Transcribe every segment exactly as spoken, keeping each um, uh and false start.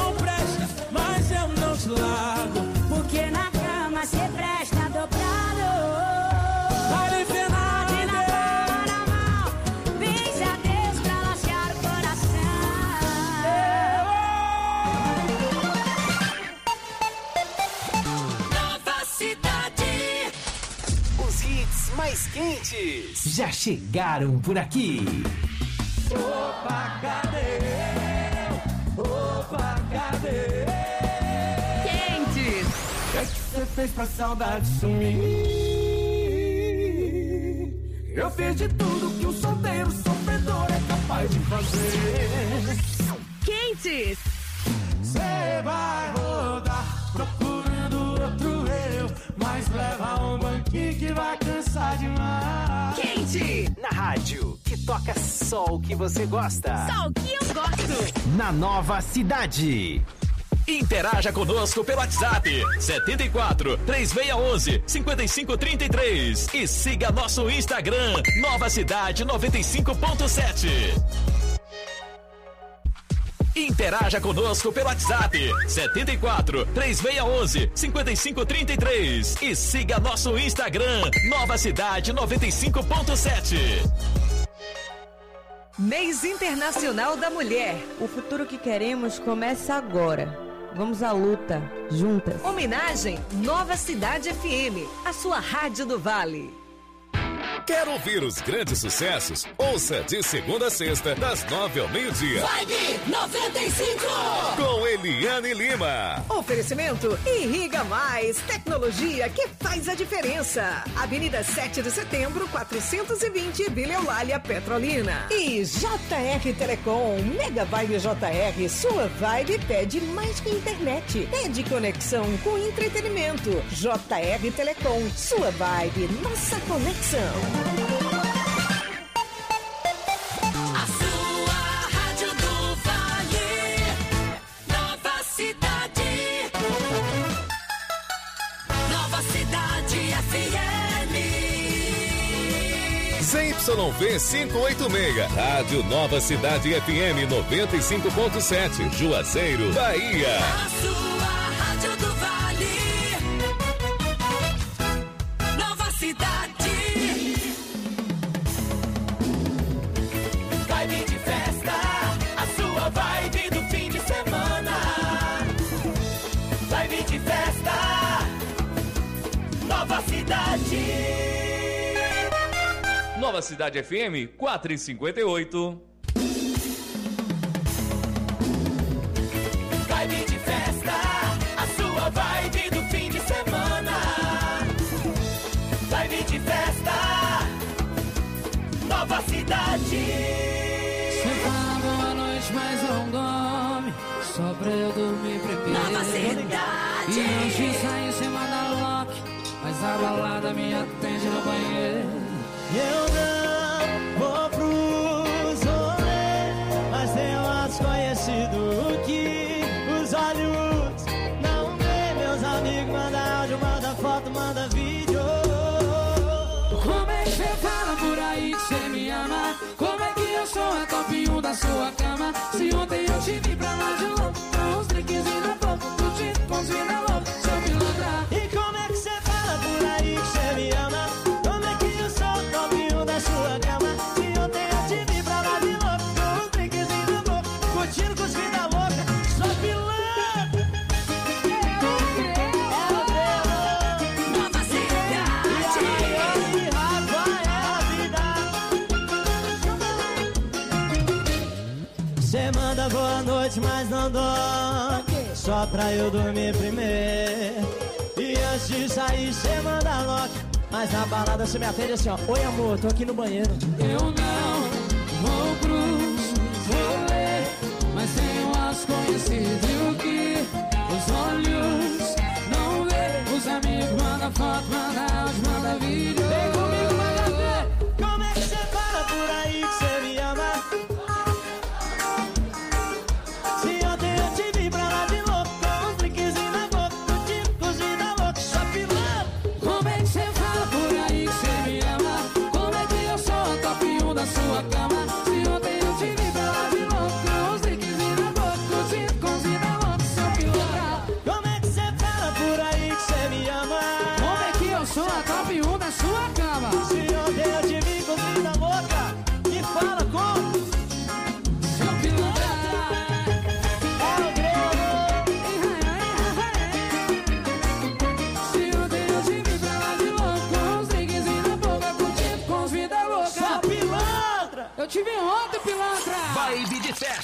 não presta, mas eu não te largo. Porque na cama cê presta dobrado. Vale Fernando, na palma na mão, benze a Deus pra lascar o coração. Nova Cidade. Os hits mais quentes já chegaram por aqui. Opa, cadê? Opa, cadê? Quentes. O que é que você fez pra saudade sumir? Eu fiz de tudo que um solteiro sofredor é capaz de fazer. Quentes. Você vai rodar procurando outro eu, mas leva um banquinho que vai cansar demais. Quente. Na rádio, que toca só o que você gosta. Só o que eu gosto. Na Nova Cidade. Interaja conosco pelo WhatsApp setenta e quatro, três seis um um, cinco cinco três três e siga nosso Instagram Nova Cidade noventa e cinco ponto sete. Interaja conosco pelo WhatsApp setenta e quatro, três seis um um, cinco cinco três três e siga nosso Instagram Nova Cidade noventa e cinco ponto sete. Mês Internacional da Mulher. O futuro que queremos começa agora. Vamos à luta, juntas. Homenagem Nova Cidade F M, a sua rádio do Vale. Quer ouvir os grandes sucessos? Ouça de segunda a sexta, das nove ao meio-dia. Vibe noventa e cinco. Com Eliane Lima. Oferecimento Irriga Mais, tecnologia que faz a diferença. Avenida sete de setembro, quatrocentos e vinte, Vila Eulália, Petrolina. E J R Telecom, Mega Vibe J R, sua vibe pede mais que internet. Pede conexão com entretenimento. J R Telecom, sua vibe, nossa conexão. A sua rádio do Vale, Nova Cidade. Nova Cidade F M. Z Y V quinhentos e oitenta e seis, Rádio Nova Cidade F M noventa e cinco ponto sete, Juazeiro, Bahia. A sua rádio do Vale, Nova Cidade. Vibe de festa, a sua vibe do fim de semana. Vibe de festa, Nova Cidade. Nova Cidade F M quatrocentos e cinquenta e oito. Vibe de festa, a sua vibe do fim de semana. Vibe de festa, Nova Cidade. Você fala boa noite, mas não dorme, só pra eu dormir primeiro. Nova Cidade. E antes de sair cê manda lock, mas a balada me atende no banheiro. Eu não vou pros rolês, mas tem um desconhecido que os olhos não vê. Meus amigos mandam áudio, manda foto, manda vídeo. Como é que cê fala por aí que cê me ama? Como é que eu sou a top um da sua cama? Se ontem eu te vi pra lá de louco, com uns drinks e na boca, curtindo com os vida louco, se eu pilantrar. E como é que cê fala por aí que cê me ama? Como é que eu sou a top um da sua cama? Se ontem eu te vi pra lá de louco, com uns drinks e na boca, curtindo com os vida louca, só pilantrar. Nova Cidade. Cê manda boa noite, mas não dorme, só pra eu dormir primeiro. E antes de sair, cê manda lock, mas na balada cê me atende assim, ó: oi amor, tô aqui no banheiro. Eu não vou pros rolê, mas tem umas conhecidas que os olhos não vê. Os amigos mandam foto, mandam áudio, mandam vídeo. Vem comigo, vai ver. Como é que cê fala por aí que cê me ama? Se ontem eu te vi pra lá de louco, com uns drinks na boca, curtindo com os vida louca, só pilando. Como é que cê fala por aí que cê me ama? Como é que eu sou a top um da sua cama? Se ontem eu te vi pra lá de louco, com uns drinks na boca, curtindo com os vida louca,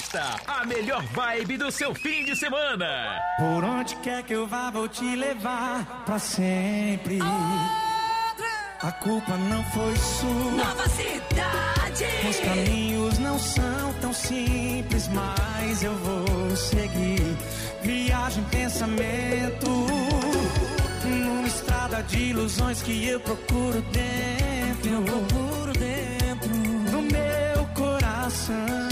Festa, a melhor vibe do seu fim de semana. Por onde quer que eu vá, vou te levar pra sempre. A culpa não foi sua. Nova Cidade. Os caminhos não são tão simples, mas eu vou seguir. Viagem, pensamento, numa estrada de ilusões que eu procuro dentro. Eu procuro dentro do meu coração.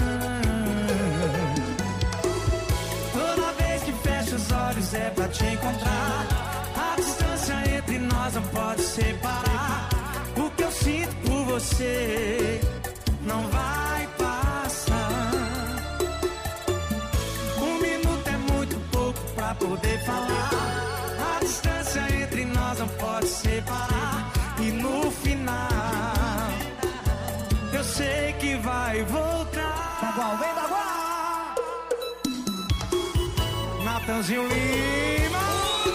Toda vez que fecho os olhos é pra te encontrar. A distância entre nós não pode separar. O que eu sinto por você não vai passar. Um minuto é muito pouco pra poder falar. A distância entre nós não pode separar. E no final eu sei que vai voltar. Bagual, vem Bagual! Natanzinho Lima.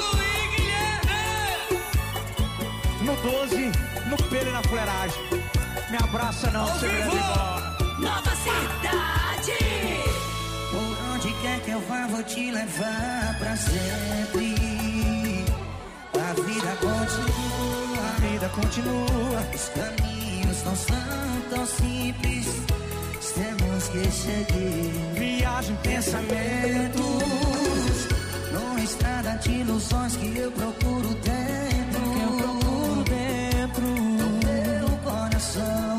No doze, no pelo e na fuleiragem. Me abraça não, você vai embora. Nova Cidade. Por onde quer que eu vá, vou te levar pra sempre. A vida continua, a vida continua. Os caminhos não são tão simples, temos que seguir. Viagem, pensamentos, numa estrada de ilusões que eu procuro dentro. Que eu procuro dentro do meu coração.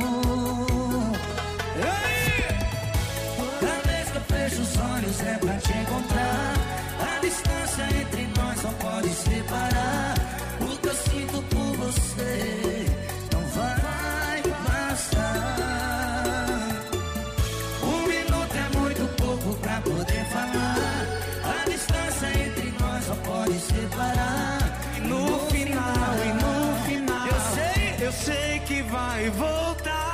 Toda vez que eu fecho os olhos é pra te encontrar. A distância entre nós não pode separar. O que eu sinto por você não vai passar. Um minuto é muito pouco pra poder falar. A distância entre nós não pode separar. E no final, e no final eu sei, eu sei que vai voltar.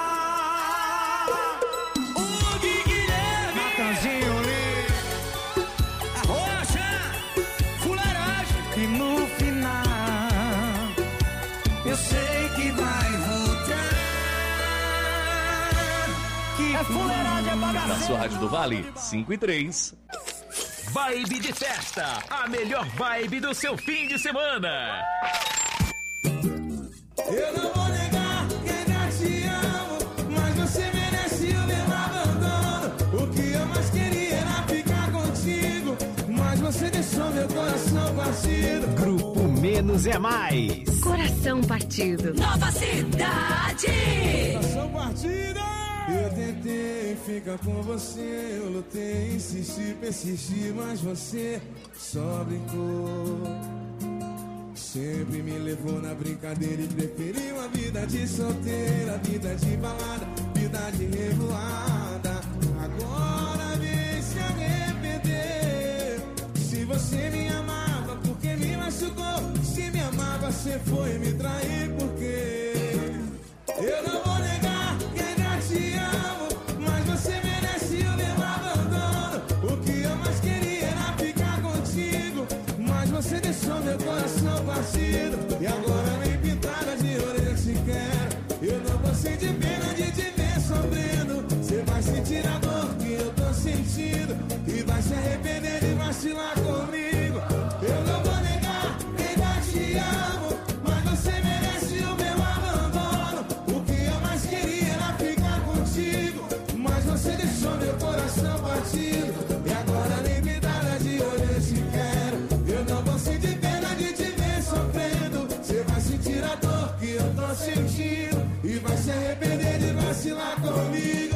O Guilherme Natanzinho Lee, a Rocha, fuleiragem. E no final eu sei que vai voltar. Que é fuleiragem, é bagaceira. Na sua Rádio do Vale, cinco e três. Vibe de festa, a melhor vibe do seu fim de semana. Eu não vou negar que ainda te amo, mas você merece o meu abandono. O que eu mais queria era ficar contigo, mas você deixou meu coração partido. Grupo Menos é Mais. Coração partido. Nova Cidade. Coração partido. Eu tentei ficar com você, eu lutei, insisti, persisti, mas você só brincou. Sempre me levou na brincadeira e preferiu a vida de solteira, vida de balada, vida de revoada. Agora vem se arrepender. Se você me amava, por que me machucou? Se me amava, você foi me trair, porque eu não vou negar que ainda te amo, mas você merece o meu abandono. O que eu mais queria era ficar contigo, mas você deixou meu coração partido. E agora nem pintada de orelha se quer. Eu não vou sentir pena de te ver sofrendo. Você vai sentir a dor que eu tô sentindo e vai se arrepender de vacilar comigo. Eu não vou negar que ainda te amo, mas você merece o meu abandono. O que eu mais queria era ficar contigo, mas você deixou meu coração partido. E agora nem pintada de orelha se quer. Eu não vou sentir pena de te ver sofrendo. Você vai sentir a dor que eu tô sentindo e vai se arrepender de vacilar comigo.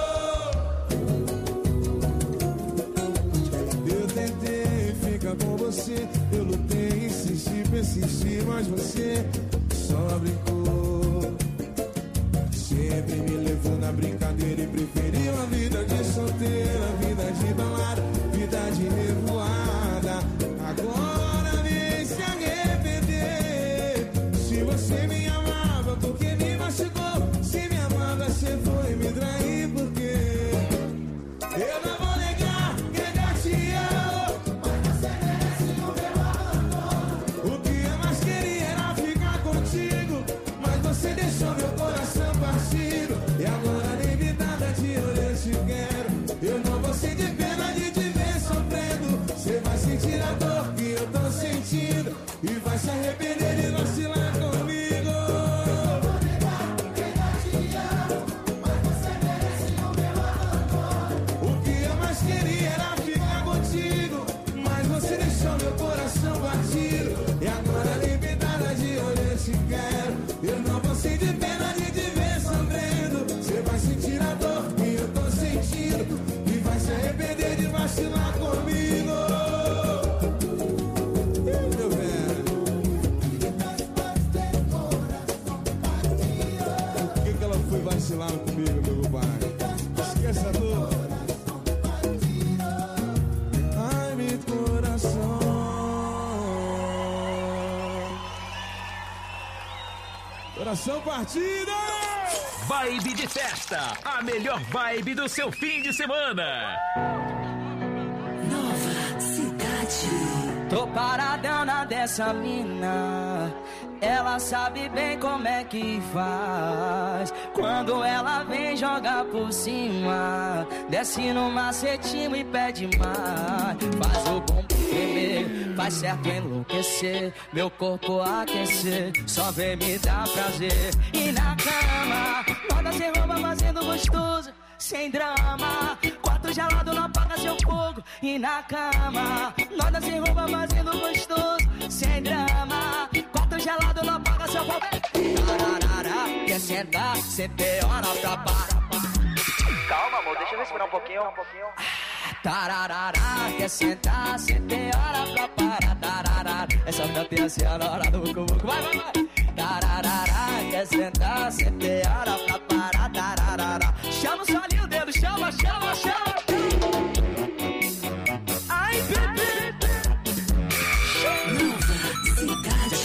Eu tentei ficar com você, eu lutei, insisti, persisti, mas você só brincou. Sempre me levou na brincadeira e preferiu a vida de solteira, vida de balada, vida de revoada. Agora vem se arrepender. Se você me amava, por que me machucou? Se me amava, você foi me trair, porque eu não vou negar que ainda te amo, mas você merece o meu abandono. O que eu mais queria era ficar contigo, mas você deixou meu coração partido. E agora nem me nada de vai sentir a dor que eu tô sentindo e vai se arrepender de vacilar comigo. Eu vou negar porque eu te amo, mas você merece o meu amor. O que eu mais queria era ficar contigo, mas você deixou meu coração batido. E agora nem pintada de olho eu te quero. Eu não vou sentir pena de te ver sofrendo. Você vai sentir a dor que eu tô sentindo e vai se arrepender de vacilar comigo. Ih, meu velho. Por que que ela foi vacilar comigo, meu pai? Esqueça a dor. Ai, meu coração. Coração partido! Vibe de festa, a melhor vibe do seu fim de semana. Nova Cidade. Tô paradona dessa mina, ela sabe bem como é que faz. Quando ela vem jogar por cima, desce no macetinho e pede mais. Faz o bumbum tremer, faz certo enlouquecer, meu corpo aquecer, só vem me dar prazer. E na cama, roda sem roupa fazendo gostoso, sem drama, quarto gelado não apaga seu fogo. E na cama, roda sem roupa fazendo gostoso, sem drama, quarto gelado não apaga seu fogo. Tararara, quer sentar, cê tem hora pra parar. Calma, amor, deixa eu respirar um pouquinho, um pouquinho. Tararara, quer sentar, cê tem hora pra parar. Tararara, essa cantinha assim na hora do buco, vai, vai, vai. Tararara, quer sentar, cê tem hora pra parar. Tararara, chama o solinho o dedo, chama, chama, chama. Ai, bebê. Nova Cidade.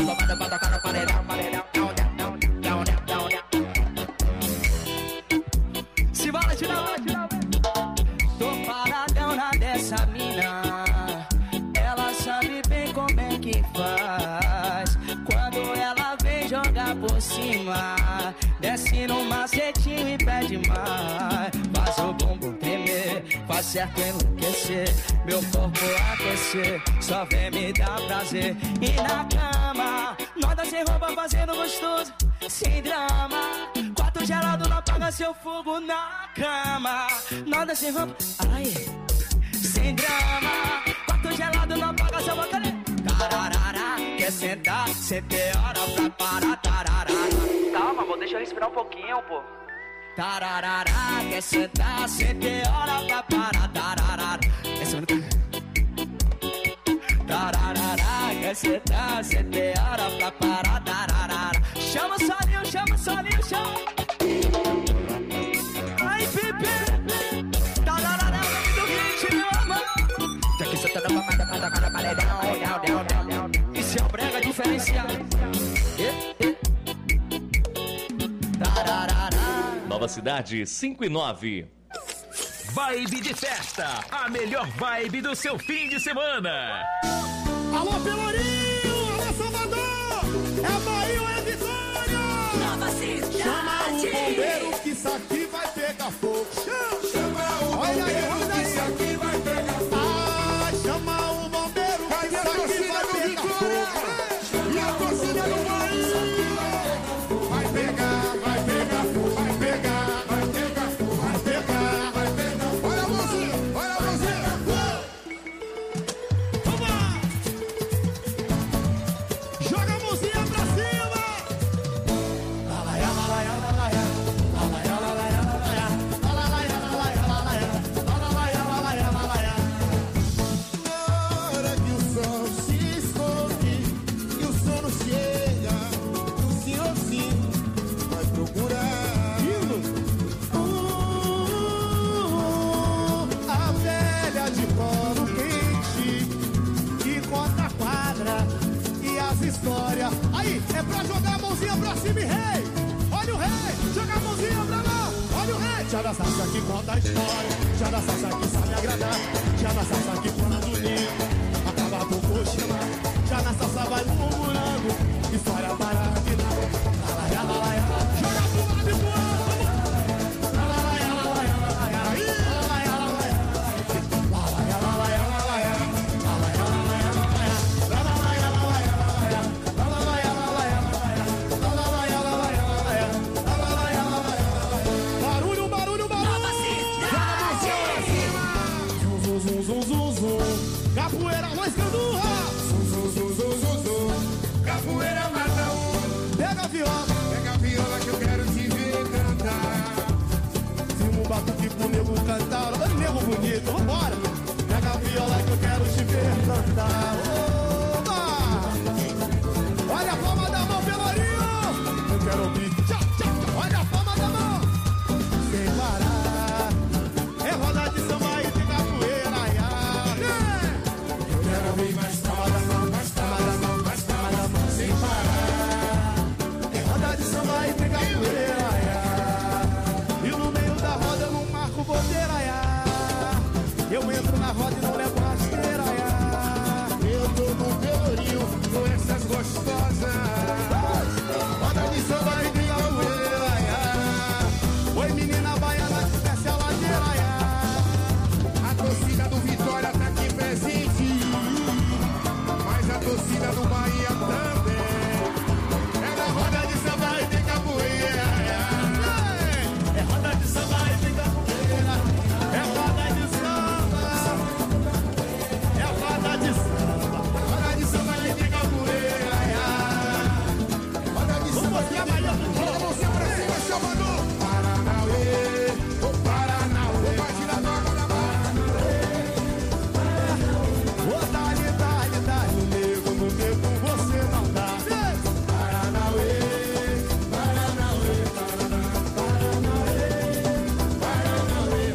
Se bala, tira, tira. Tô paradona dessa mina, ela sabe bem como é que faz. Quando ela vem jogar por cima, desce no macetinho e pede mais. Faz o bumbum tremer, faz certo enlouquecer, meu corpo aquecer, só vem me dar prazer. E na cama, nós sem roupa fazendo gostoso, sem drama, quarto gelado não apaga seu fogo. Na cama, nós sem roupa, ai, sem drama, quarto gelado não apaga seu fogo. Tararara, quer sentar, cê tem hora pra parar. Tararara, calma, amor, deixa eu respirar um pouquinho, pô. Tararara, quer sentar, cê tem hora pra parar. Tararara, essa não... Tararara, quer sentar, cê tem hora pra parar. Tararara, chama o solinho, chama o solinho, chama. Ai, bebê. Tararara, é o nome do hit, meu amor. Já que cê tá na mamada pra tocar na paredão. Isso é um brega diferenciado. Tararara. Nova Cidade cinco e nove. Vibe de festa, a melhor vibe do seu fim de semana. Alô, Pelourinho! Alô, Salvador! É Bahia ou é Vitória? Nova Cidade. Chama o bombeiro que isso aqui vai pegar fogo. Chama o bombeiro que isso aqui vai pegar fogo. Ah, chama o bombeiro que isso aqui vai pegar fogo. E a torcida do Bahia vai pegar, vai pegar fogo, vai pegar, vai pegar fogo, vai pegar, vai pegar fogo. Olha a mãozinha, olha a mãozinha. Vamos lá! Joga a mãozinha pra cima! Lalaia, lalaia, lalaia. Lalaia, lalaia, lalaia. Lalaia, lalaia, lalaia. Lalaia, lalaia, lalaia. Na hora que o sol se esconde e o sono chega, o senhorzinho vai procurar Uh, a velha de colo quente que conta a quadra e as histórias. Aí, é pra jogar a mãozinha pra cima e rei. Olha o rei, joga a mãozinha pra lá. Olha o rei. Já da salsa que conta a história, já da salsa que sabe agradar, já da salsa que põe no ninho, acaba por coxinha. Já na salsa vai murmurando, história para a vida. Lalaia, lalaia, joga pro lado e pro outro. Capoeira mais candurra. Zum, zum, zum, zum, zum, zum. Capoeira matão. Pega a viola, pega a viola que eu quero te ver cantar. Filma um batuque pro nego cantar. Olha o nego bonito, vambora. Pega a viola que eu quero te ver cantar. Oba! Olha a palma da mão, Pelourinho. Eu quero ouvir. Tchau, tchau, tchau. Olha a palma da mão. Sem parar. É roda de samba e de capoeira. Eu quero ouvir mais palma da mão, mais palma da mão, mais palma da mão. Sem parar. É roda de samba e de capoeira. E no meio da roda eu não marco bobeira. Eu entro na roda e não levo rasteira. Eu tô no Pelourinho com essas gostosas. Roda de samba e de capoeira. Oi menina baiana, desce a ladeira. A torcida do Vitória tá aqui presente, mas a torcida do Bahia também. É na roda de samba e de capoeira. É roda de samba e de capoeira. É roda de samba. É roda de samba. Roda de samba e de capoeira. Roda de samba e de capoeira. Você pra cima chamando Paranauê, o Paranauê. Vai tirar na água da Paranauê. Ô, dá-lhe, dá-lhe, dá-lhe, no nego, no nego, você não dá. Paranauê, Paranauê, Paranauê, Paranauê,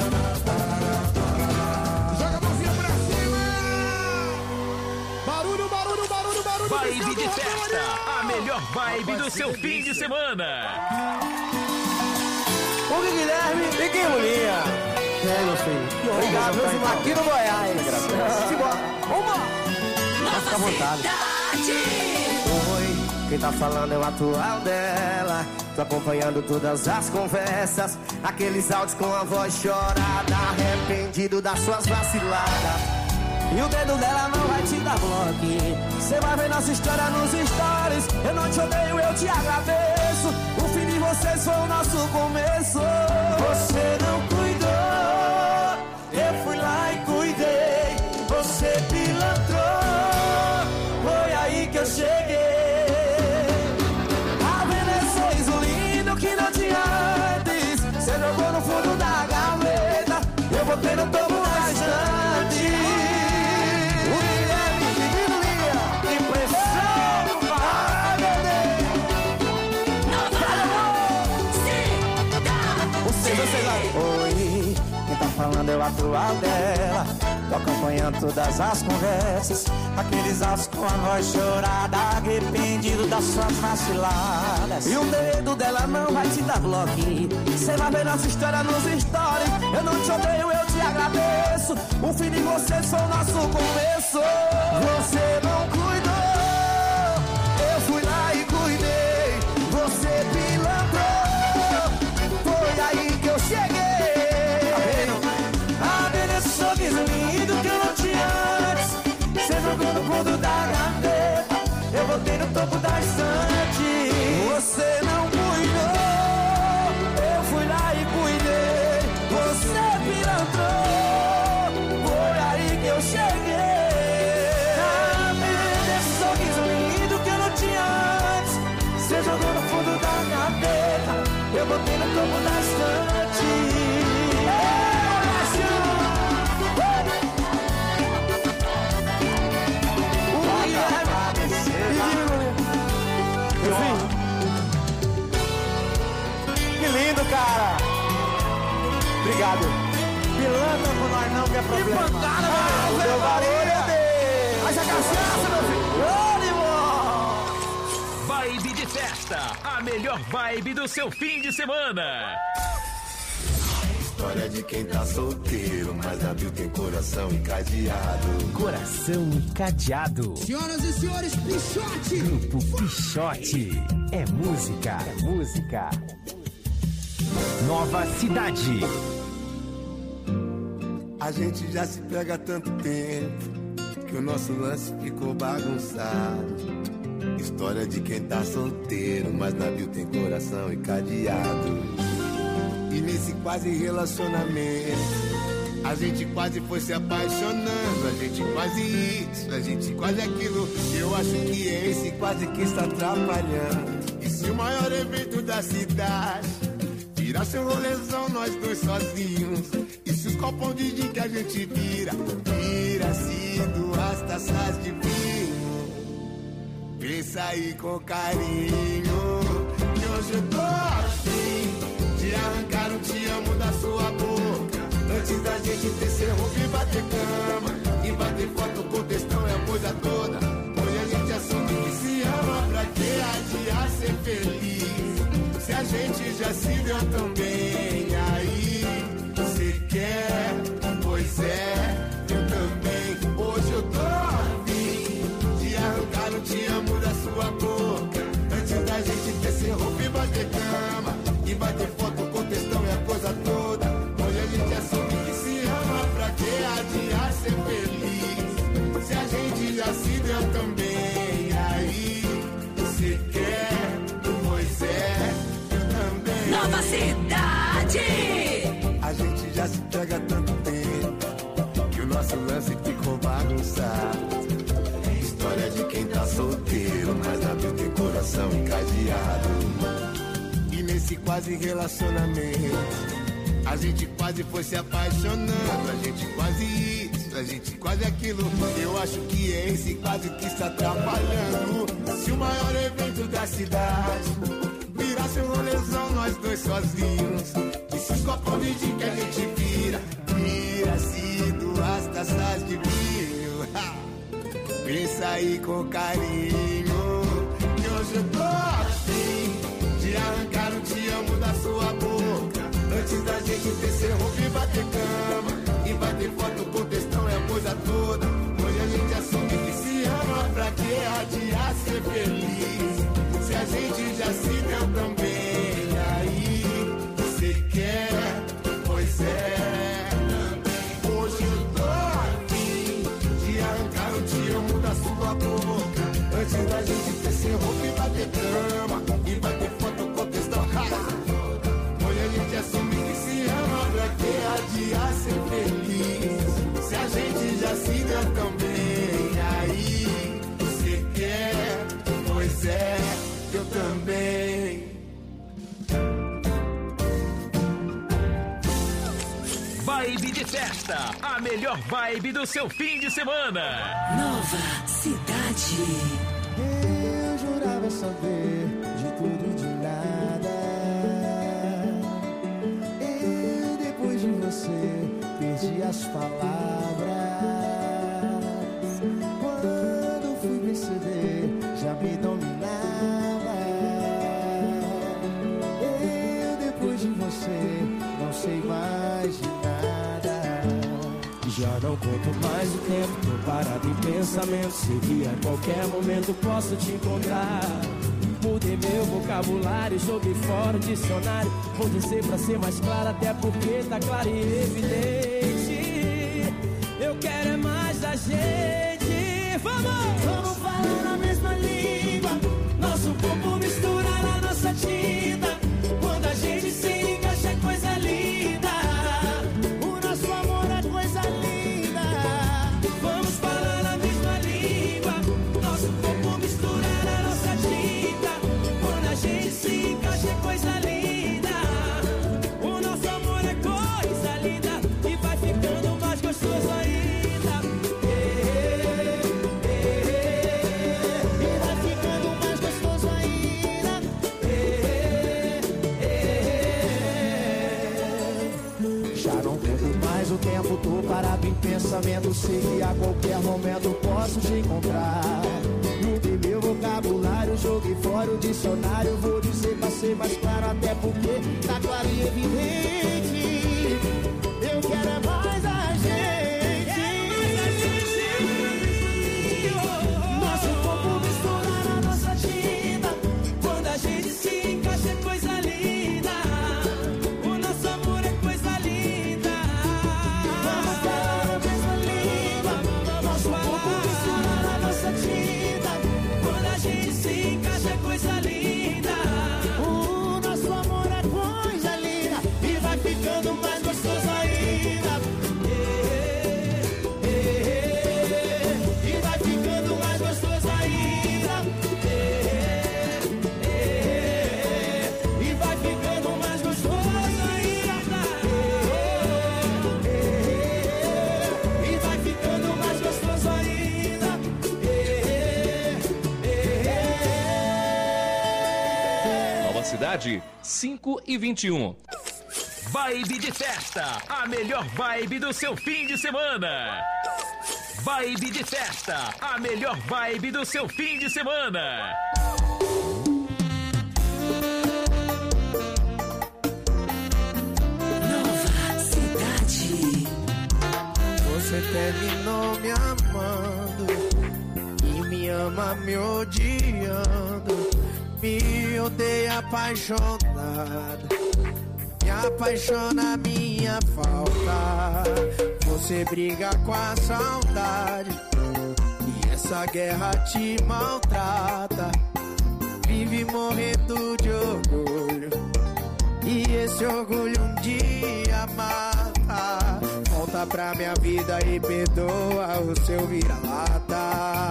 Paranauê. Joga a mãozinha pra cima. Barulho, barulho, barulho, barulho. Vibe de festa, a melhor vibe do seu fim de semana. O Guilherme e quem Mulinha. E aí, meu filho? Obrigado, meu filho, aqui no Goiás. Simbora. Vamos! Vai ficar à vontade. Oi, quem tá falando é o atual dela. Tô acompanhando todas as conversas, aqueles áudios com a voz chorada, arrependido das suas vaciladas. E o dedo dela não vai te dar bloco. Cê vai ver nossa história nos stories. Eu não te odeio, eu te agradeço. O fim de vocês foi o nosso começo. Você não cuidou, eu fui lá e cuidei. Você pilantrou, foi aí que eu cheguei. A vendo esse sorriso lindo que não tinha antes. Cê jogou no fundo da gaveta, eu botei no topo da estante. Oi, quem tá falando é o atual dela. Tô acompanhando todas as conversas, aqueles áudios com a voz chorada, arrependido das suas vaciladas. E o dedo dela não vai te dar bloco. Cê vai ver nossa história nos stories. Eu não te odeio, eu te agradeço. O fim de vocês foi o nosso começo. Você não cuidou, eu fui lá e cuidei. Você pilantrou, foi aí que eu cheguei. A ver esse sorriso lindo que eu não tinha antes. Cê jogou no fundo da gaveta, eu botei no topo da estante. Você não cuidou, eu fui lá e cuidei. Você pilantrou, foi aí que eu cheguei. A ver esse sorriso lindo que eu não tinha antes. Cê jogou no fundo da gaveta, eu botei no topo da estante. Que lindo, cara! Obrigado. Pilantra com nós não, que é problema. Que pancada, ah, meu Deus, barulho! Haja cachaça, meu filho! Vibe de festa, a melhor vibe do seu fim de semana. História de quem tá solteiro, mas abriu tem coração encadeado. Coração encadeado. Senhoras e senhores, Pichote! Grupo Pichote. É música, é música. Nova Cidade. A gente já se pega há tanto tempo que o nosso lance ficou bagunçado. História de quem tá solteiro, mas navio tem coração encadeado. E nesse quase relacionamento A gente quase foi se apaixonando, a gente quase isso, a gente quase aquilo. Eu acho que esse quase que está atrapalhando. E se o maior evento da cidade virasse um rolezão, nós dois sozinhos? E se os copos de gin que a gente vira, vira-se duas taças de vinho? Pensa aí com carinho, que hoje eu tô afim de arrancar um te amo da sua boca, antes da gente descer roupa e bater cama, e bater foto com textão e a coisa toda. Hoje a gente assume que se ama, pra que adiar ser feliz? Se a gente já se deu tão bem, aí cê quer? Pois é, eu também. Hoje eu tô afim de arrancar um te amo da sua boca, antes da gente descer roupa e bater cama, e bater foto com textão e a coisa toda. Hoje a gente assume que se ama, pra que adiar ser feliz? Se a gente já se deu tão bem, aí cê quer? Pois é, eu também. Nova Cidade! A gente já se pega há tanto tempo que o nosso lance ficou bagunçado. História de quem tá solteiro, mas na vida tem coração encadeado. E nesse quase relacionamento, a gente quase foi se apaixonando, a gente quase isso, a gente quase aquilo. Eu acho que é esse quase que está atrapalhando. Se o maior evento da cidade virasse um rolezão, nós dois sozinhos, e se os copos de gin que a gente vira, vira-se duas taças de vinho. Pensa aí com carinho, que hoje eu tô afim de arrancar um te amo da sua boca, antes da gente descer roupa e bater cama, e bater foto com textão e a coisa toda. Hoje a gente assume que se ama, pra que adiar ser feliz? Se a gente já se deu tão bem, aí cê quer? Pois é, hoje eu tô afim de arrancar um te amo da sua boca, antes da gente descer roupa e bater cama, e bater foto com textão. Hoje a gente assume que se ama, pra que adiar ser feliz? Se a gente já se deu tão bem, aí cê quer? Pois é, eu também. Vibe de festa, a melhor vibe do seu fim de semana. Nova Cidade. Eu jurava saber de tudo e de nada. Eu, depois de você, perdi as palavras. Quando fui perceber, já me dominava. Eu, depois de você, não sei mais de nada. Já não conto mais o tempo, tô parado em pensamento. Sei que a qualquer momento posso te encontrar. Mudei meu vocabulário, joguei fora o dicionário. Vou dizer pra ser mais claro, até porque tá claro e evidente. Eu quero é mais da gente. Vamos! Vamos falar na mesma língua, nosso corpo misturar na nossa tinta. Quando a gente se encaixa é coisa linda. O nosso amor é coisa linda. Vamos falar na mesma língua, nosso corpo misturar na nossa tinta. Quando a gente se encaixa é coisa linda. O nosso amor é coisa linda, e vai ficando mais gostoso ainda. E vai ficando mais gostoso ainda. Já não perco mais o tempo, tô parado em pensamento. Sei que a qualquer momento posso te encontrar. Mudei meu vocabulário, joguei fora o dicionário. Vou dizer pra ser mais claro, até porque tá claro e evidente. Eu quero é mais a gente. Nosso corpo misturar na nossa tinta. Quando a gente se encaixa é coisa linda. O nosso amor é coisa linda. Vamos falar a mesma língua, nosso corpo misturar na nossa tinta. Quando a gente se encaixa é coisa linda. O nosso amor é coisa linda, e vai ficando mais Cidade, cinco e vinte e um. Vibe de festa, a melhor vibe do seu fim de semana. Vibe de festa, a melhor vibe do seu fim de semana. Nova Cidade. Você terminou me amando e me ama me odiando. Me odeia apaixonado, me apaixona a minha falta. Você briga com a saudade e essa guerra te maltrata. Vive morrendo de orgulho e esse orgulho um dia mata. Volta pra minha vida e perdoa o seu vira-lata.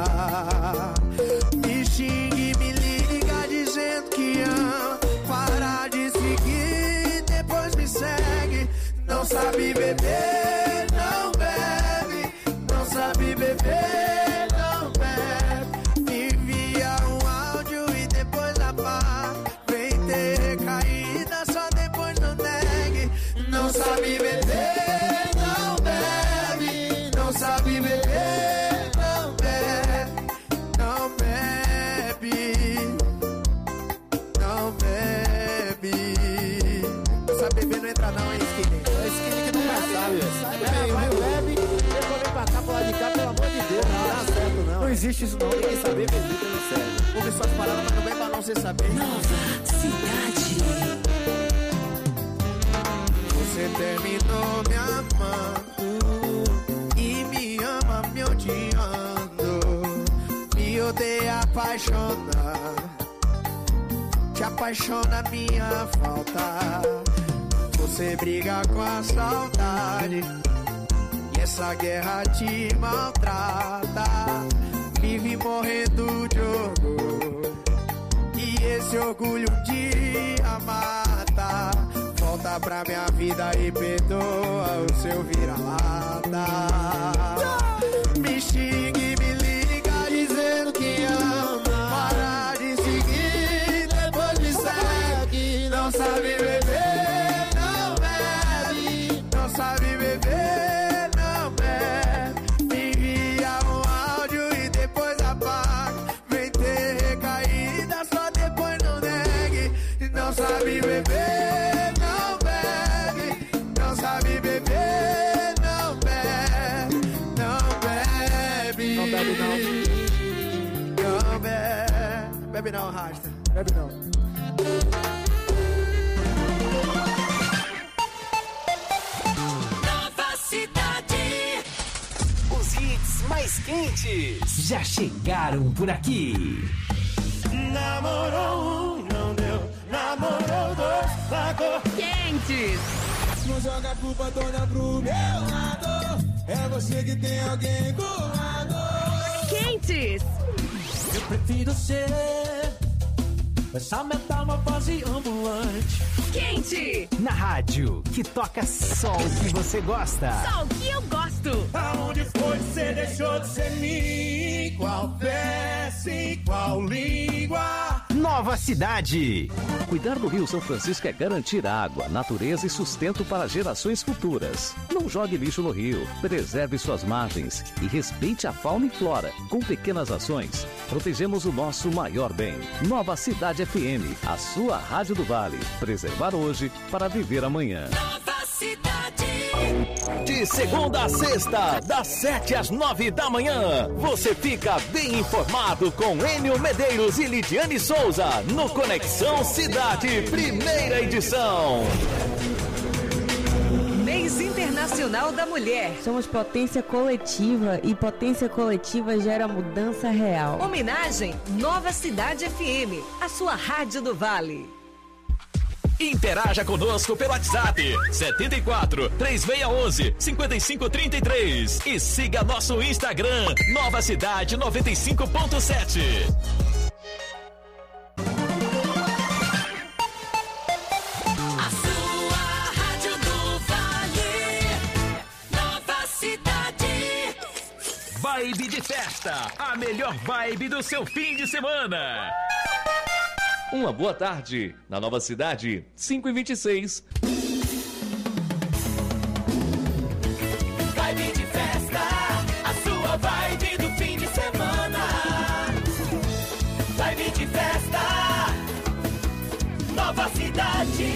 Me xingue, me liga dizendo que ama. Para de seguir, depois me segue. Não sabe beber, não bebe. Não sabe beber, não bebe. Me envia um áudio e depois apaga. Vem ter recaída, só depois não negue. Não sabe beber, não bebe. Não sabe beber, não bebe. Não bebe. Não bebe. Não sabe beber, não entra não, hein, Skinny? É Skinny que não sabe. É, vai, bebe. Depois vem pra cá, pro lado de cá, pelo amor de Deus. Não dá certo, não. Não existe isso não. Ninguém saber beber pelo sério. Ouve suas palavras, mas não vem pra não você saber. Nova Cidade. Você terminou me amando e me ama me odiando. Me odeia apaixonado, te apaixona minha falta. Você briga com a saudade e essa guerra te maltrata. Vive morrendo de orgulho e esse orgulho um dia mata. Volta pra minha vida e perdoa o seu vira-lata. Me xingue, me liga dizendo que ama. Para de seguir, depois me segue. Não sabe beber, não bebe. Não sabe beber, não bebe. Me envia um áudio e depois apaga. Vem ter recaída, só depois não negue. Não sabe beber, não bebe. Não sabe beber, não bebe. Não bebe. Não bebe não. Não bebe. Bebe não, Rasta. Bebe não. Nova Cidade. Os hits mais quentes já chegaram por aqui. Namorou um, não deu. Namorou dois, largou. Quentes. Não joga a culpa toda pro meu lado. É você que tem alguém do lado. Quentes. Eu prefiro ser essa metamorfose ambulante. Quente. Na rádio, que toca só o que você gosta. Só o que eu gosto. Aonde foi que você deixou de ser mim? Qual peça e qual língua? Nova Cidade. Cuidar do Rio São Francisco é garantir água, natureza e sustento para gerações futuras. Não jogue lixo no rio, preserve suas margens e respeite a fauna e flora. Com pequenas ações, protegemos o nosso maior bem. Nova Cidade F M, a sua rádio do Vale. Preservar hoje para viver amanhã. Nova Cidade. De segunda a sexta, das sete às nove da manhã, você fica bem informado com Enio Medeiros e Lidiane Souza no Conexão Cidade, primeira edição. Mês Internacional da Mulher. Somos potência coletiva e potência coletiva gera mudança real. Homenagem Nova Cidade F M, a sua rádio do Vale. Interaja conosco pelo WhatsApp setenta e quatro, três seis um um, cinco cinco três três e siga nosso Instagram Nova Cidade noventa e cinco ponto sete. A sua rádio do Vale. Nova Cidade. Vai. Vibe de festa, a melhor vibe do seu fim de semana. Uma boa tarde. Na Nova Cidade, cinco e vinte e seis. Vibe de festa, a sua vibe do fim de semana. Vibe de festa, Nova Cidade.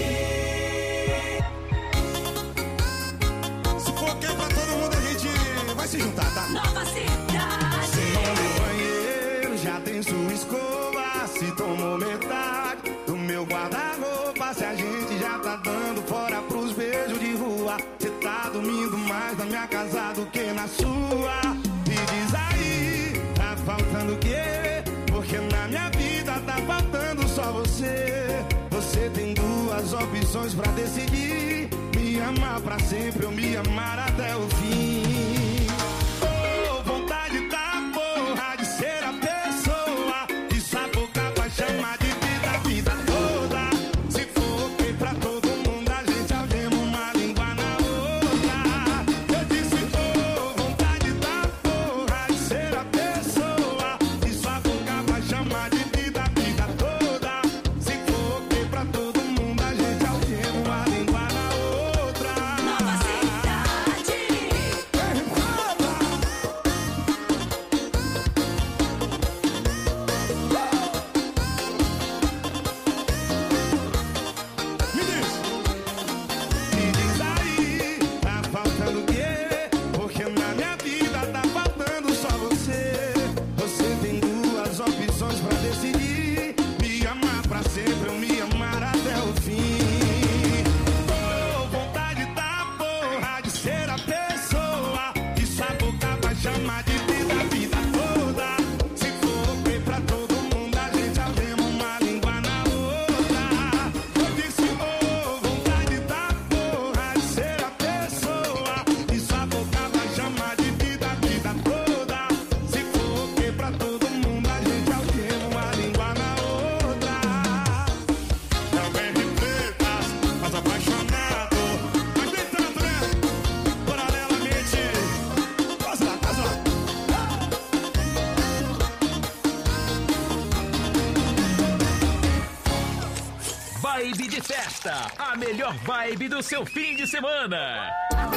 Se for quem pra todo mundo, a gente vai se juntar, tá? Nova Cidade. Se no banheiro já tem sua escova, se tomou metade do meu guarda-roupa, se a gente já tá dando fora pros beijos de rua, cê tá dormindo mais na minha casa do que na sua. E diz aí, tá faltando o quê? Porque na minha vida tá faltando só você. Você tem duas opções pra decidir: me amar pra sempre ou me amar até o fim. Oh, vontade da porra de ser a pessoa que sabe boca pra chamar de vida a vida toda. Se for ok pra todo mundo, a gente algema uma língua na outra. Eu disse, oh, vontade da porra de ser a pessoa que sabe boca pra chamar de vida a vida toda. Se for ok pra todo mundo, a gente algema uma língua na outra. Nova Cidade. Me diz, me diz aí, tá faltando o quê? Porque na minha vida tá faltando só você. Você tem duas opções pra decidir: me amar pra sempre ou me amar até o fim. Oh, vontade da porra de ser a pessoa que sabe boca pra chamar de vida a vida toda. Se for ok pra todo mundo, a gente algema uma língua na outra. Eu disse, oh, vontade da porra de ser a pessoa que sabe boca pra chamar de vida a vida toda. Se for ok pra todo mundo, a gente algema uma língua na outra. É o R Pretas, mais apaixonado, mas nem tanto, né? Paralelamente, quase lá, quase lá. Vibe de festa, a melhor vibe do seu fim de semana.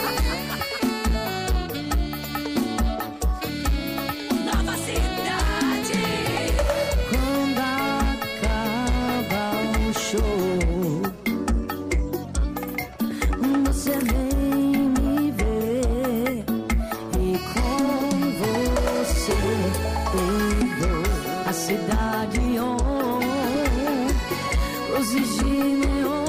Nova Cidade. Quando acaba o show, você vem me ver e com você eu vou a cidade on, luzes de neon,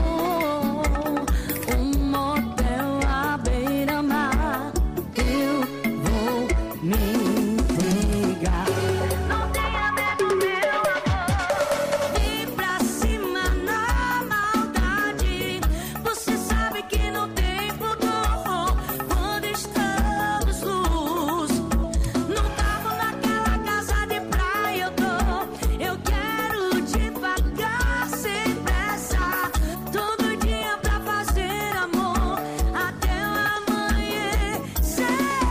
um motel à beira-mar. Eu vou me entregar. Não tenha medo, meu amor. Vem pra cima na maldade. Você sabe que não tem pudor quando estamos luz. Não tava naquela casa de praia, eu tô. Eu quero devagar, sem pressa. Todo dia pra fazer amor até o amanhecer.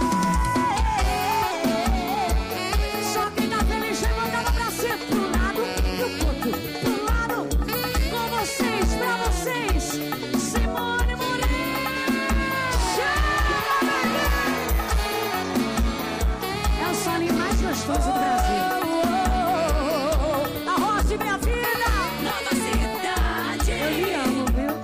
Só quem tá feliz levanta a bracinha pro lado e o outro pro lado. Com vocês, pra vocês, Simone Moreira. É o solinho mais gostoso do Brasil. A Rose, minha vida. Nova Cidade. Eu lhe amo, viu?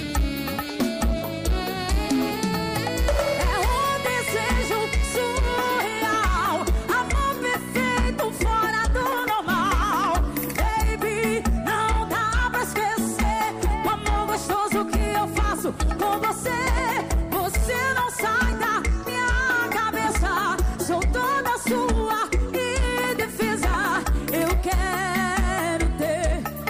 É um desejo surreal, amor perfeito fora do normal. Baby, não dá pra esquecer o amor gostoso que eu faço com você. Você não sai da minha cabeça, sou toda sua e defesa. Eu quero ter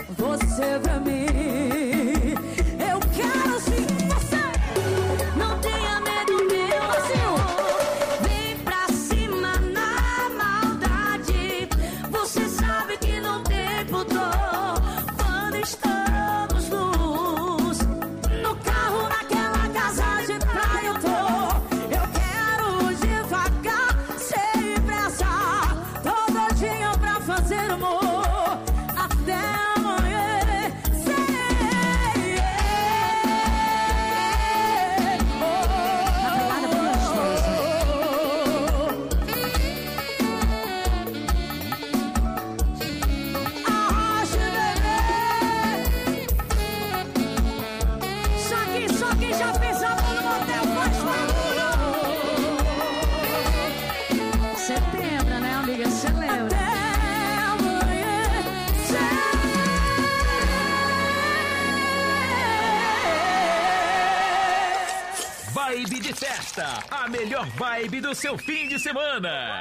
Festa, a melhor vibe do seu fim de semana.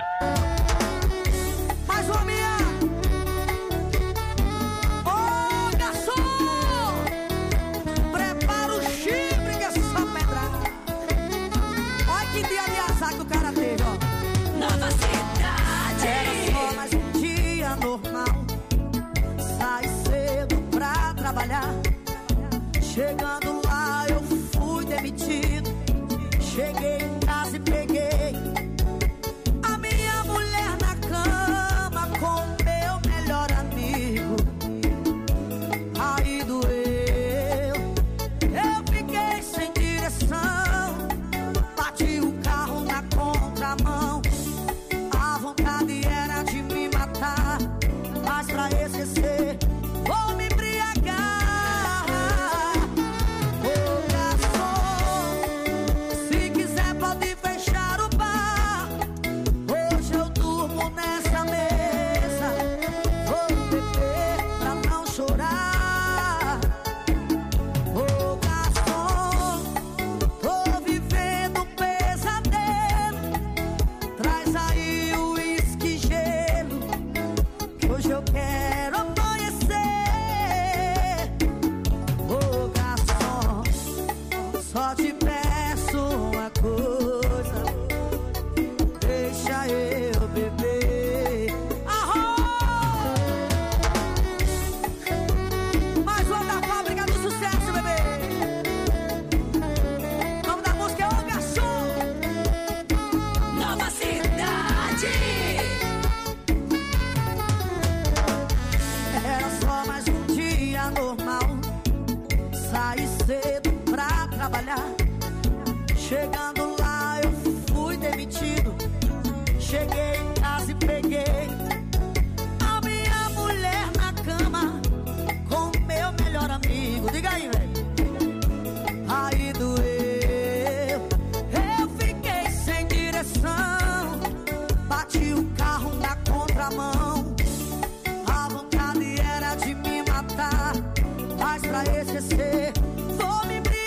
Mais uma minha. Ô, garçom! Prepara o chifre que é só pedrada. Olha que dia de azar que o cara teve, ó. Nova Cidade. Era só mais um dia normal. Sai cedo pra trabalhar. Chegando lá eu fui demitido. Cheguei em casa e peguei a minha mulher na cama com meu melhor amigo. Aí doeu, eu fiquei sem direção. Bati o carro na contramão. A vontade era de me matar, mas pra esquecer vou me embriagar. Chegando lá eu fui demitido. Cheguei em casa e peguei a minha mulher na cama com meu melhor amigo. Diga aí, velho. Aí doeu, eu fiquei sem direção. Bati o carro na contramão. A vontade era de me matar, mas pra esquecer vou me embriagar.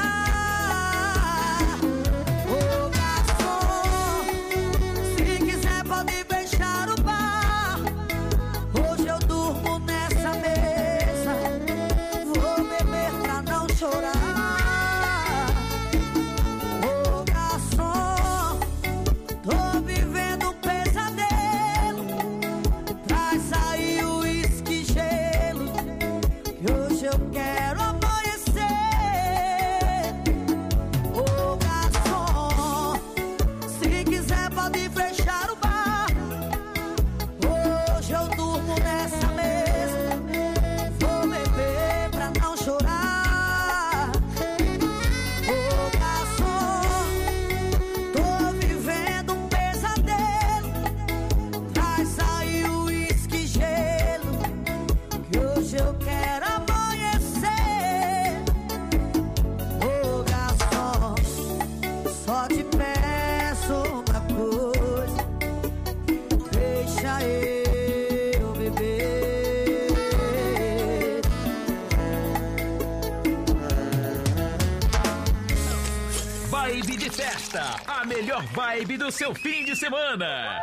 A melhor vibe do seu fim de semana.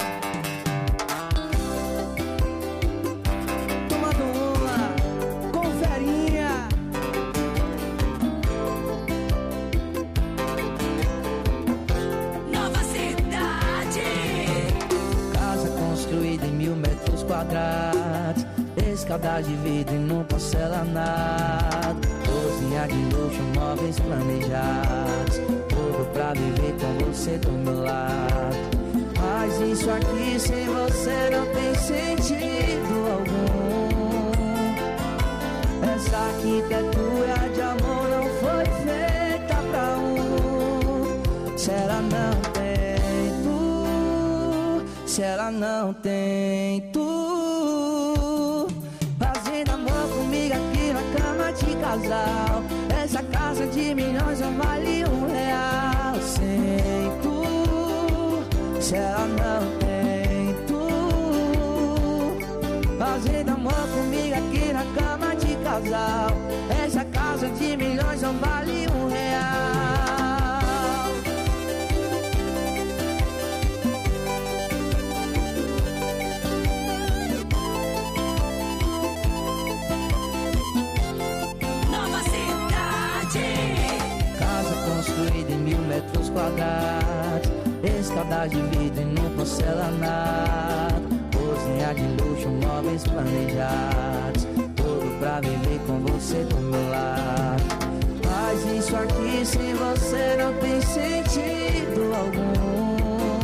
Tomando uma com Verinha. Nova Cidade. Casa construída em mil metros quadrados. Escada de vidro e no porcelanato. Cozinha de luxo, móveis planejados. Tudo pra viver com você do meu lado. Mas isso aqui sem você não tem sentido algum. Essa arquitetura de amor não foi feita pra um. Se ela não tem tu, se ela não tem tu, fazendo amor comigo aqui na cama de casal. Essa casa de milhões não vale um real sem tu. Se ela não tem tu, fazendo amor comigo aqui na cama de casal. Essa casa de milhões não vale um real. Calçadas de vidro e no porcelanato, cozinha de luxo, móveis planejados, tudo pra viver com você do meu lado. Mas isso aqui sem você não tem sentido algum.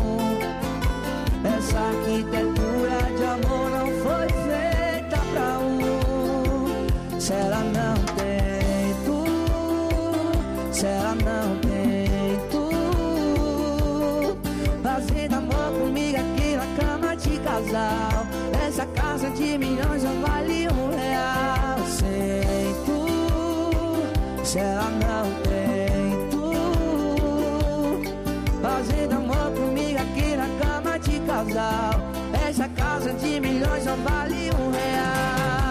Essa arquitetura de amor não foi feita pra um. Se ela não tem tu, se ela não tem tu, fazendo amor comigo aqui na cama de casal. Essa casa de milhões não vale um real. Sem tu, se ela não tem tu, fazendo amor comigo aqui na cama de casal. Essa casa de milhões não vale um real.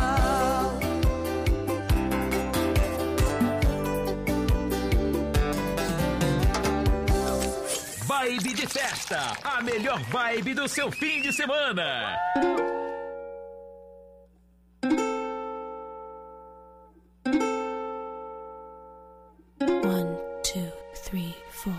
Vibe de festa, a melhor vibe do seu fim de semana. One, two, three, four.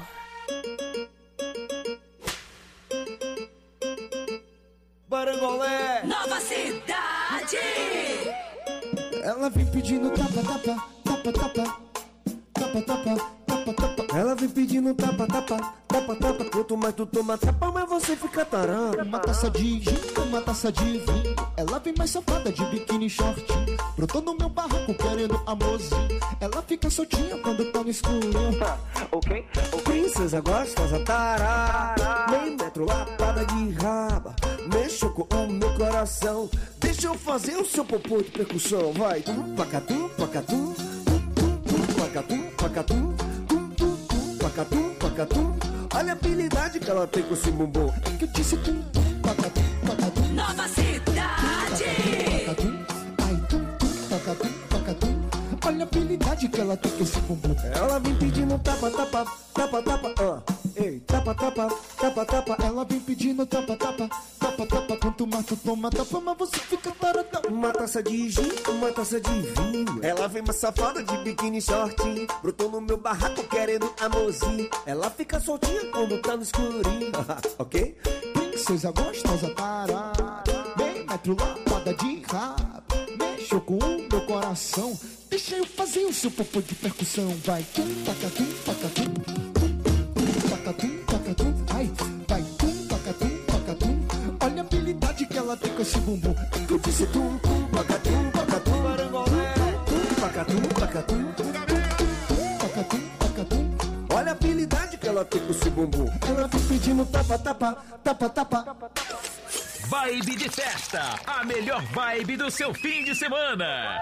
Barangolé, Nova Cidade. Ela vem pedindo tapa, tapa, tapa, tapa, tapa, tapa, tapa, tapa. Ela vem pedindo tapa, tapa, tapa, tapa. Quanto mais tu toma tapa, mais você fica tarado. Uma taça de gin, uma taça de vinho. Ela vem mais safada de biquíni short. Brotou no meu barraco querendo amorzinho. Ela fica soltinha quando tá no escuro. Ok? Princesa gostosa, tarada. Meio metro lapada de raba. Mexeu com o meu coração. Deixa eu fazer o seu popô de percussão. Vai, tum, pacatum, pacatum. Tum, tum, tum, pacatum, pacatum. Tum, tum, tum, pacatum, pacatum. Olha a habilidade que ela tem com esse bumbum. É que eu disse tum, tum, pacatum, pacatum. Nova Cidade. Pacatum, ai, tum, tum, pacatum, pacatum. Olha a habilidade que ela tem com esse bumbum. Ela vem pedindo tapa, tapa, tapa, tapa, ah. Ei, tapa, tapa, tapa, tapa. Ela vem pedindo tapa, tapa, tapa, tapa. Quanto mais tu toma tapa, mas você fica taradão. Uma taça de gin, uma taça de vinho. Ela vem mais safada de biquíni short. Brotou no meu barraco querendo amorzinho. Ela fica soltinha quando tá no escurinho. Ok? Princesa gostosa, tarada. Bem metro lapada de rabo. Mexeu com o meu coração. Deixa eu fazer o seu popô de percussão. Vai, tum, pacatum, pacatum. Pacatum, pacatum, ai, vai, tum, pacatum, pacatum. Olha a habilidade que ela tem com esse bumbum. É que eu disse tum, tum, pacatum, pacatum. Barangolé, tum, pacatum, pacatum. Pacatum, pacatum. Olha a habilidade que ela tem com esse bumbum. Ela vem pedindo tapa, tapa, tapa, tapa. Vibe de festa, a melhor vibe do seu fim de semana.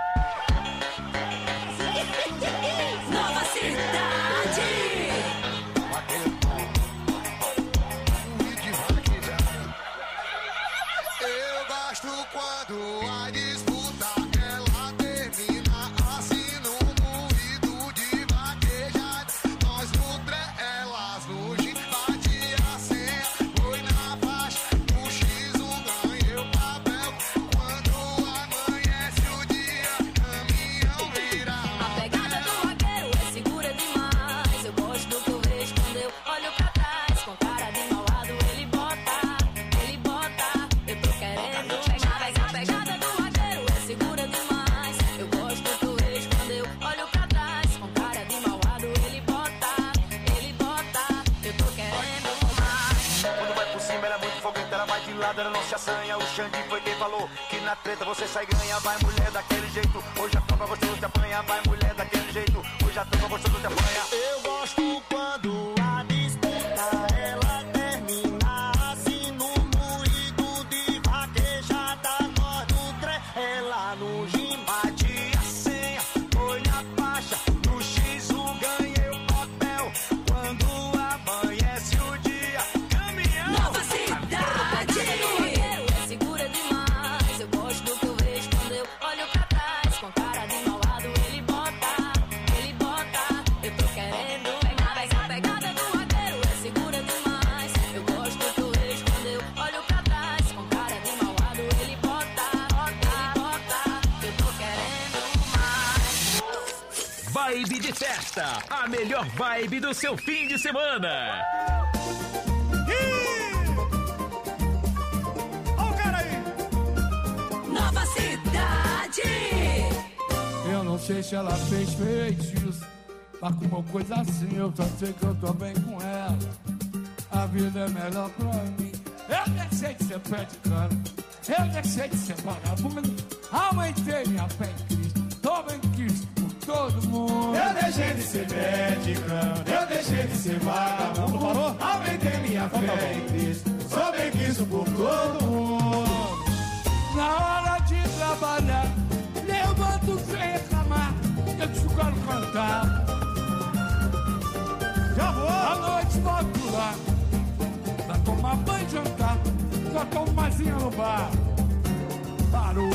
Nova Cidade. Eu gosto quando a disputa ela termina assim no moído de vaquejada. Nós no trem, elas no gin, bate a senha, foi na faixa, no X um ganhei o papel. Quando amanhece o dia, caminhão vira. A pegada do vaqueiro é segura demais. Eu gosto do que eu vejo quando eu olho pra trás. Com cara de malvado ele bota, ele bota. Eu tô querendo pegar, pegar, pegada do vaqueiro é segura demais. Eu gosto do que eu vejo quando eu olho pra trás. Com cara de malvado ele bota, ele bota. Eu tô querendo mais. Quando vai por cima ela é muito foguenta, ela vai de lado, ela não se assanha. O Xande foi quem falou que na treta você sai ganha. Vai mulher daquele jeito, hoje a tropa gostoso te apanha. Vai mulher daquele jeito, hoje a tropa gostoso te apanha. Eu gosto quando a disputa ela termina assim no moído de vaquejada. Nós no trem, ela no gin, bate a senha, foi na faixa, no X um ganhei o papel. Quando amanhece o dia, caminhão. Nova Cidade. É segura demais. Eu gosto do que eu vejo quando eu olho pra trás. Com cara de malvado ele bota, ele bota. Eu tô querendo pegar, pegar, pegada do vaqueiro é segura demais. Eu gosto do que eu vejo quando eu olho pra trás. Com cara de malvado ele bota, ele bota. Eu tô querendo mais. Vibe de festa, a melhor vibe do seu fim de semana. sei se ela fez feitiço pra comer coisa assim, eu só sei que eu tô bem com ela. A vida é melhor pra mim. Eu deixei de ser pé de cana, eu deixei de ser vagabundo. Aumentei minha fé em Cristo, tô bem quisto por todo mundo. Eu deixei de ser pé de cana, eu deixei de ser vagabundo. Parou? Aumentei minha fé em Cristo, sou bem quisto por todo mundo. Na hora de trabalhar, levanto sem reclamar, eu te quero cantar. Já vou! À noite volto lá, pra tomar banho e jantar, só tomo mazinha no bar. Parou.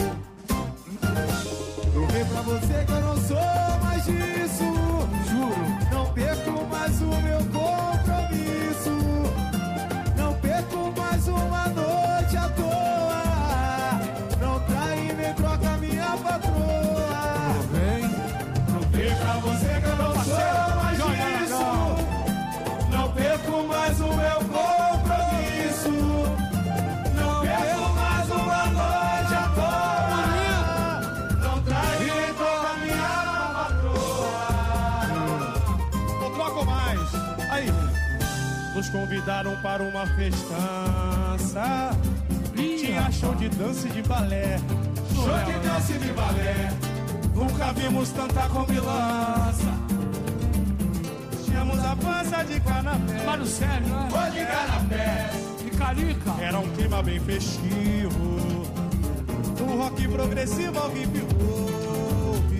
Provei pra você que eu não sou mais disso. Juro. Não perco mais o meu compromisso. Não perco mais uma noite à toa. Não trai nem troca minha patroa. Provei. Provei pra você que eu não sou mais disso. Não perco mais o meu compromisso. Não perco mais uma noite à toa. Não trai nem troca minha patroa. Não troco mais. Aí, nos convidaram para uma festança. Tinha show de dança e de balé. Show de dança e de balé. Nunca vimos tanta comilança. Tínhamos a pança de canapé. Mas no sério, né? Foi de canapé. De carica. Era um clima bem festivo. Um rock progressivo ao hip hop.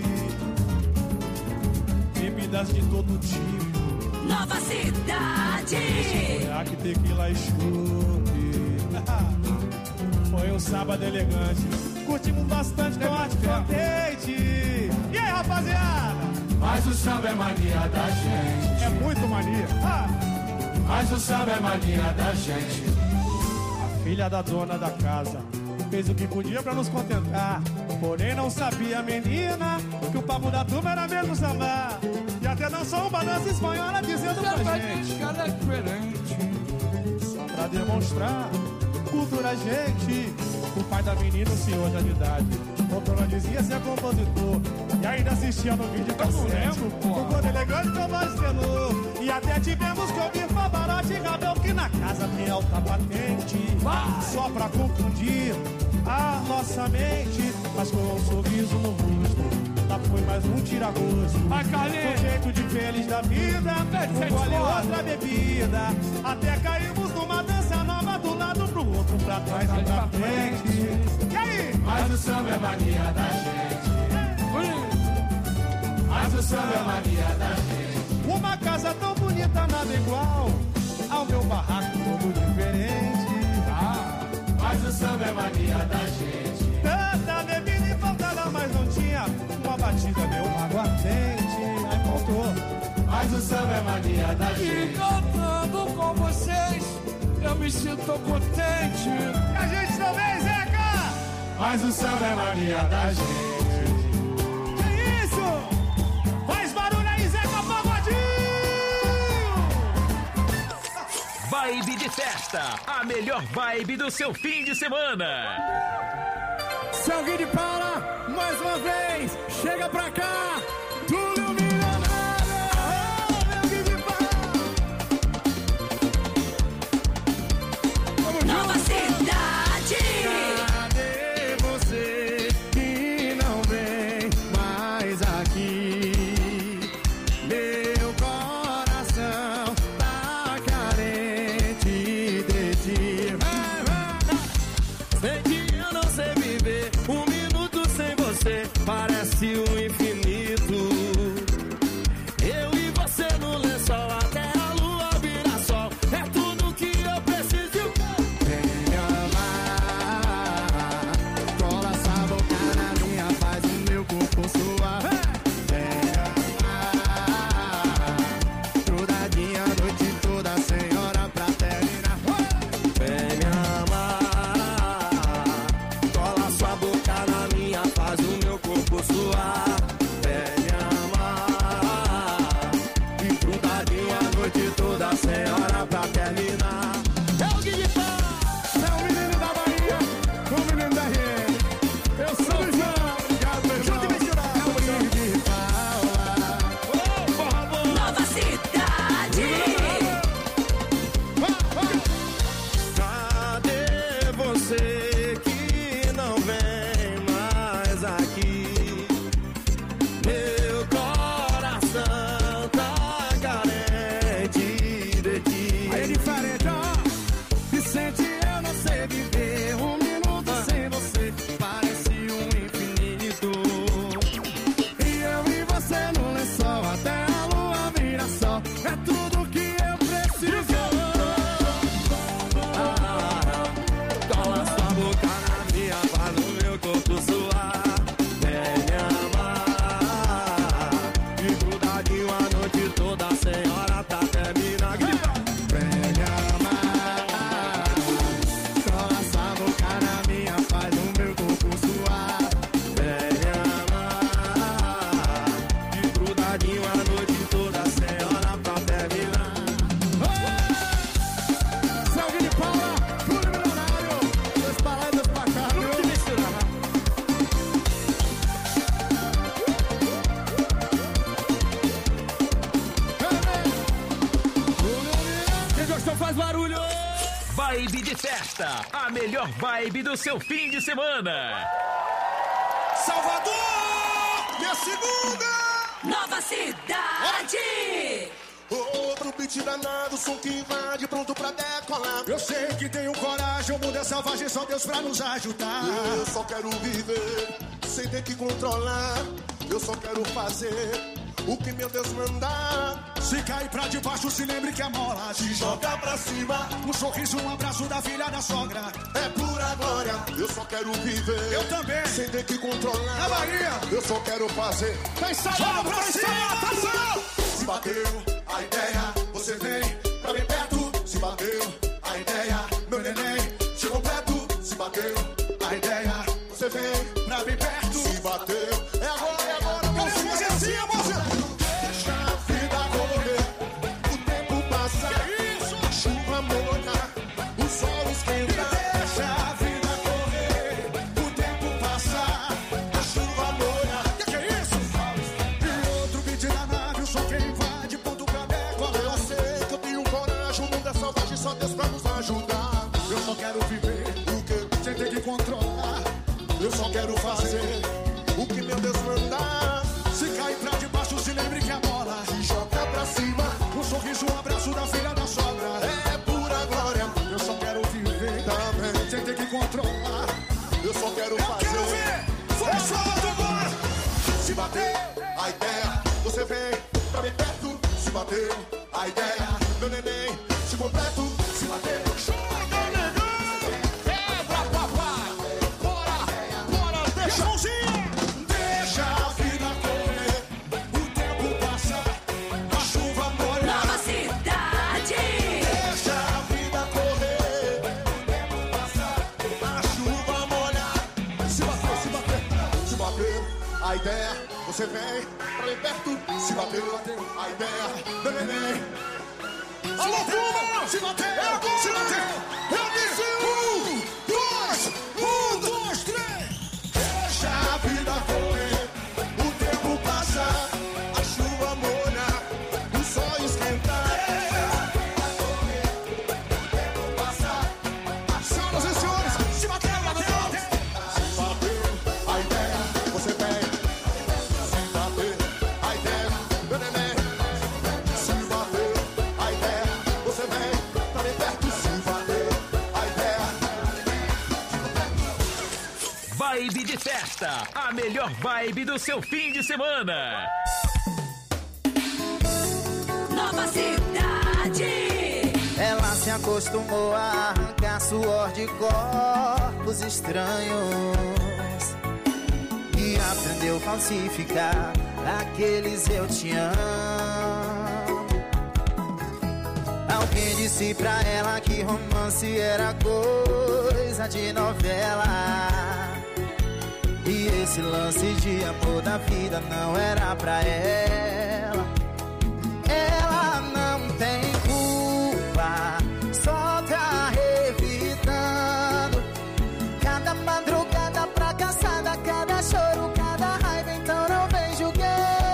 Bebidas de todo tipo. Nova Cidade. Conhaque, tequila e chope. Foi um sábado elegante. Curtimos bastante com arte contente. E aí, rapaziada? Mas o samba é mania da gente. É muito mania. Ah. Mas o samba é mania da gente. A filha da dona da casa fez o que podia pra nos contentar. Porém não sabia a menina que o papo da turma era mesmo samba. E até dançou uma dança espanhola dizendo pra gente que ela é diferente. Só pra demonstrar cultura, gente. O pai da menina, um senhor de idade, doutora dizia ser compositor. E ainda assistia no vídeo cassete. O cor elegante com voz de tenor. E até tivemos que ouvir Pavarotti e Rabel, que na casa tem alta patente. Vai. Só pra confundir a nossa mente. Mas com um sorriso no rosto, lá foi mais um tira-gosto. Com jeito de feliz da vida, engole outra bebida. Até caímos numa dança nova, do lado pro outro, pra trás e pra frente. E aí? Mas o samba é mania da gente. Mas o samba é mania da gente. Uma casa tão bonita, nada igual ao meu barraco todo diferente. Ah, mas o samba é mania da gente. Tanta bebida e faltada, mas não tinha uma batida, meu aguardente. Aí faltou. Mas o samba é mania da gente. E cantando com vocês, eu me sinto contente. E a gente também, Zeca! Mas o samba é mania da gente. Que isso? Faz barulho aí, Zeca Pagodinho! Vibe de festa, a melhor vibe do seu fim de semana. Se alguém de para, mais uma vez, chega pra cá, Túlio Milionário! Alguém de para! Vamos Nova junto! Cidade! Cadê você que não vem mais aqui? Meu coração tá carente de ti. Sei que eu não sei viver um minuto sem você, parece um infinito. Eu e você no lençol, até a lua virar sol, é tudo que eu preciso. Vem me amar, cola essa boca na minha, faz o meu corpo suar. Vem amar, grudadinha a noite toda, sem hora pra terminar. Vem me amar, cola sua boca na minha, faz o meu corpo suar. Festa, a melhor vibe do seu fim de semana. Salvador, minha segunda. Nova Cidade. Outro beat danado, som que invade, pronto pra decolar. Eu sei que tenho coragem, o mundo é selvagem, só Deus pra nos ajudar. Eu só quero viver, sem ter que controlar. Eu só quero fazer o que meu Deus mandar. Se cair pra debaixo, se lembre que a mola se joga pra cima. Um sorriso, um abraço da filha da sogra. É pura glória, eu só quero viver. Eu também, sem ter que controlar. Na Bahia, eu só quero fazer. Tá ensaiado pra cima, se bateu a ideia, você vem pra bem perto. Se bateu a ideia, meu neném, chegou perto. Se bateu a ideia, você vem pra bem perto. Se bateu, é agora, é agora. Vamos fazer assim, moça. Deixa a vida correr, o tempo passa, a chuva molha, o sol esquenta. Deixa a vida correr, o tempo passa, a chuva molha. Que que é isso? E outro beat da nave, o som que invade, ponto pra decolar. Eu sei que eu tenho coragem, o mundo é selvagem, só Deus pra nos ajudar. Eu só quero viver o que sem ter que controlar. Eu só quero fazer o que meu Deus mandar. Se cair pra debaixo, se lembre que a bola se joga pra cima. Um sorriso, um abraço da filha da sogra. É pura glória. Eu só quero viver também, sem ter que controlar. Eu só quero eu fazer. Quero ver. Força do mar. Se bater a ideia, você vem pra bem perto. Se bater a ideia, meu neném, se completo. Se bater, chora, neném. É pra papai. Bora, bora, deixa a mãozinha. Deixa a vida correr, o tempo passa, a chuva molha. Nova Cidade. Deixa a vida correr, o tempo passa, a chuva molha. Se bater, se bater, se bater a ideia, você vem pra bem perto. Se bater a ideia, meu neném. Alô, Puma! Se bater, se bater, eu disse um, dois, um, dois, três. Deixa a vida correr, o tempo passa, a chuva molha, o sol esquenta. Deixa a vida correr, o tempo passa. Senhoras e senhores, se bater, bater, se bater a ideia, você vem. Se bater a ideia, meu neném. Se bater a ideia, você vem pra bem perto. Se bater a ideia. Vibe de festa, a melhor vibe do seu fim de semana. Nova Cidade. Ela se acostumou a arrancar suor de corpos estranhos e aprendeu a falsificar aqueles eu te amo. Alguém disse pra ela que romance era coisa de novela, e esse lance de amor da vida não era pra ela. Ela não tem culpa, só tá evitando cada madrugada pra caçada, cada choro, cada raiva, então não vem julgando.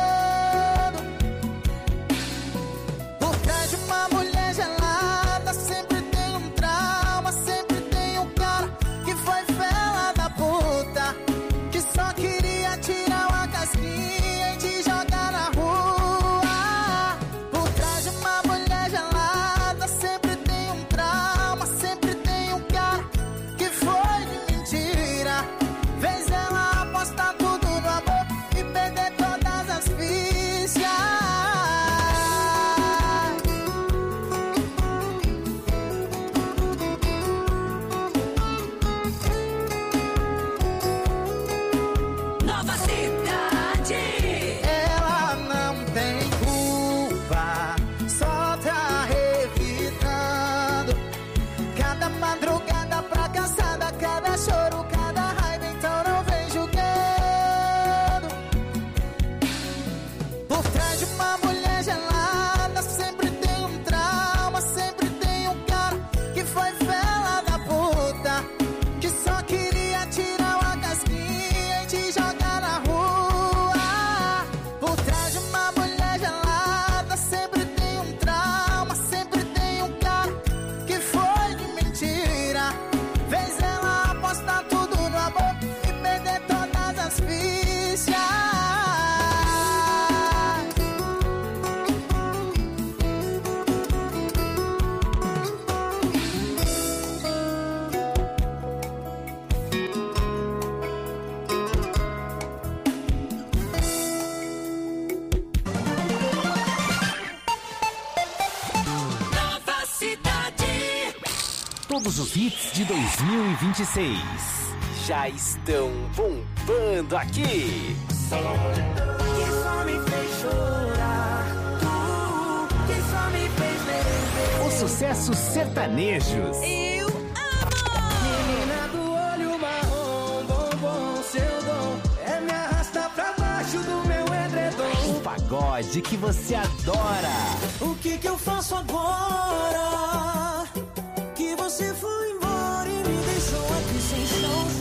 Por trás de uma mulher gelada sempre tem um trauma, sempre tem um cara que foi fela da puta, que só queria tirar uma casquinha e te jogar na rua. Todos os hits de dois mil e vinte e seis já estão bombando aqui. Que só me fez chorar, tu, que só me fez beber. Os sucessos sertanejos. Eu amo! Menina do olho marrom, bombom, seu dom é me arrastar pra baixo do meu edredom. O pagode que você adora. O que que eu faço agora? Que você foi embora e me deixou aqui sem chão.